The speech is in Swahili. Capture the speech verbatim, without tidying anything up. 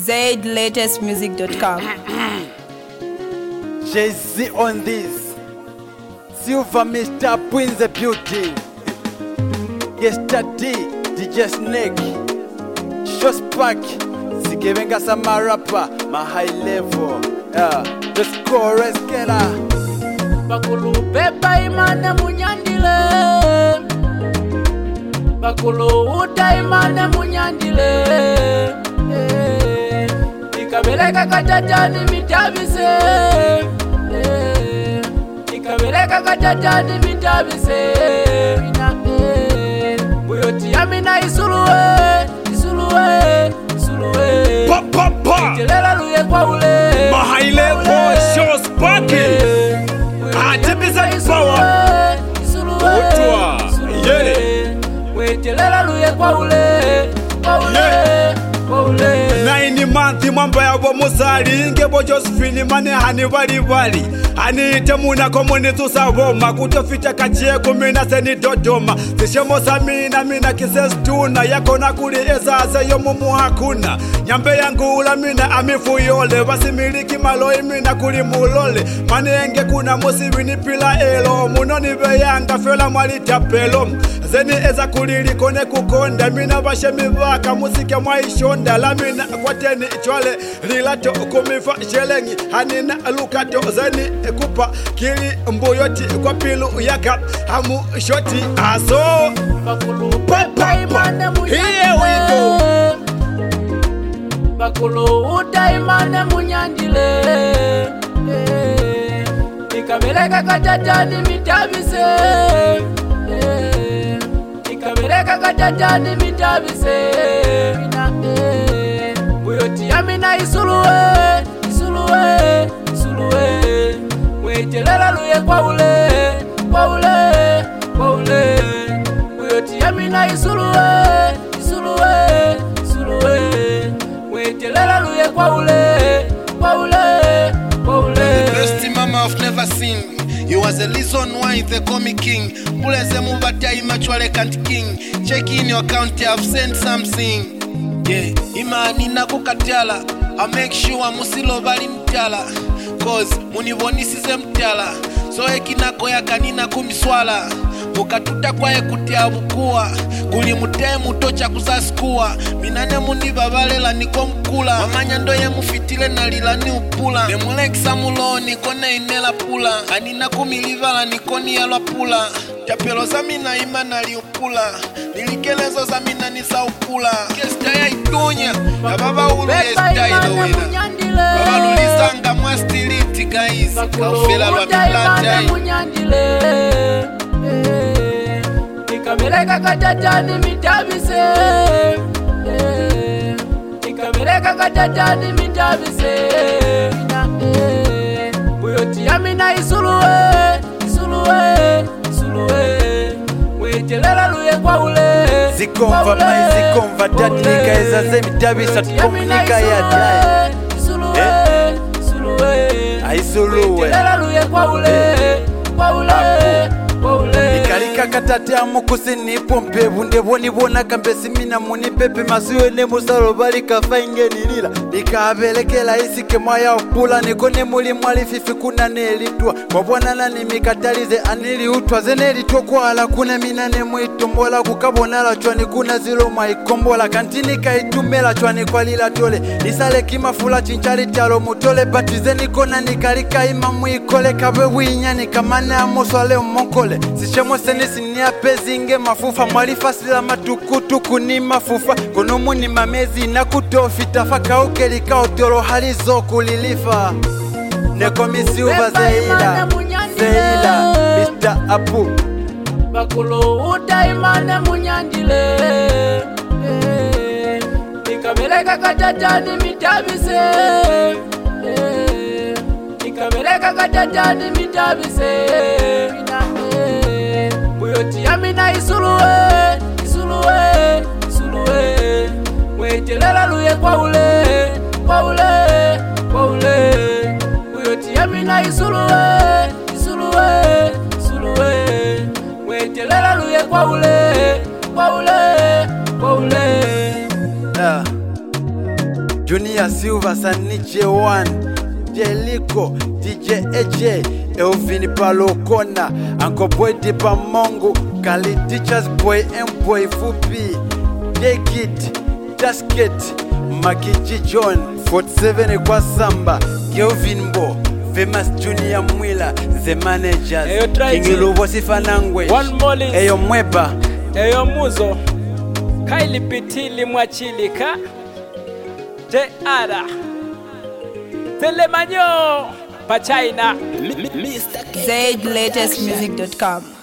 Z latest music dot com. Jay-Z on this. Silver Mister Prince the Beauty. Yesterday, D J Snake. Shospark. Sigevenga sama rapper. My high level. Yeah. The chorus killer. Bakulu pepa imane munyandile. Bakulu uta imane munyandile. Ikabeleka katatani mitabise. Ikabeleka katatani mitabise. Buyoti amina isuluwe, isuluwe, isuluwe. Pa pa pa. Itelela luye kwa ule. My high level shows sparking. Atibisa power. Otwa. Yeah. Wetelela luye kwa ule. Kwa ule. Kwa ule. Nine month mambo ya bomosali ngebo Josephine mane hani bali bali ani temuna komuni tusaboma kutofita kachie kumina seni Dodoma zishemo samina mina kisestuna yako na kuli ezaze yo mumu hakuna nyambe yangu ula mina amifu yole basimiliki maloi mina kuli mulole mane enge kuna musibini pila elo munoni beyanga fela mwali tapelo zeni eza kulili kone kukonda mina bashe mibaka musike mwaishonda lamina kwa teni chwale lilato kumifa jelengi hanina lukato zeni kupa kili mbuyoti kwa pilu yaka hamu shoti aso Bakulu pepa imane munyandile. Here we go. Bakulu uta imane munyandile. Ikabeleka katatani mitabise. Ikabeleka katatani mitabise. Buyoti amina isuluwe, isuluwe, isuluwe. Wetelela luye kwa ule, kwa ule, kwa ule. Buyoti amina isuluwe, isuluwe, isuluwe. Wetelela luye kwa ule, kwa ule, kwa ule. The best mama I've never seen. You was the reason why they call me king. Puleze mubata imachwale can't king. Check in your account, I've sent something. Yeah, imani na kukatiala. I make sure musilo bali mtiala. Cause munivonisize mtiala. So ekinako ya kanina kumiswala. Mukatuta kwa ekutia bukua. Kuli mute mutocha kusaskua. Minane muniva valela niko mkula. Mamanya ndoye mufitile na lila ni upula. Nemuleksa mulo nikone inela pula. Anina kumilivala nikoni yalwa pula. Chapelo za mina ima naliupula. Nilikelezo za mina nisa upula. Kesta ya itunya ya baba ulu ya style wina. Baba lulisanga mwa stiliti guys. Kaufela lwa biblanta munyandile. Ikabeleka katatani mitabise. Ikabeleka katatani mitabise. Buyoti amina isuluwe, isuluwe, isuluwe. Wetelela luye kwa ule. Zikomva mai zikomva dadnika eza zemitabisa tukomunika ya dai. Isuluwe, isuluwe. Aisuluwe. Wetelela luye kwa ule, kwa ule, kwa ule. Nikalika katate amukusi nipo mpebu ndeboni bona kambesi mina muni pepe masuwe ne musalo bali kafainge nilila nikabelekela isike mwaya upula nikone muli mwali fifi kuna nelitwa wabwana nani mikatalize anili utwa zeneli tokwala kuna minane mwitombola kukabonala chwani kuna zilo maikombola kantini kaitumela chwani kwa lila tole nisale kimafula chinchari talo mutole batizeni kona nikalika ima mwikole kabe winyani kamane amoswale umokole sichemo senisi ni apezinge mafufa mwalifa sila matukutuku ni mafufa konomu ni mamezi na kutofita faka ukeli kaotoro halizo kulilifa neko misiuva zeila zeila Mister Apu Bakulu uta imane munyandile. Ikabeleka katatani mitabise. Ikabeleka katatani mitabise. Buyoti amina isuluwe, isuluwe, isuluwe. Wetelela luye kwa ule, kwa ule, kwa ule. Buyoti amina isuluwe, isuluwe, isuluwe. Wetelela luye kwa ule, kwa ule, kwa ule. yeah. Junior Mia Silva, Sani J one, Jelico, D J A J, Elvin Palokona, Uncle Boy Dipa Mongo, Kali Teachers Boy and Boy Fupi, J Kid, Jasket, Makiji John, forty-seven Kwa Samba, Kelvin Bo, Famous Junior Mwila, The Managers, Kingilu Wosifanangwe, One Mollis, Eyo Mweba, Eyo Muzo, Kaili Pitili Mwachilika, J Ara, Telemanyo, Pachaina, zed latest music dot com.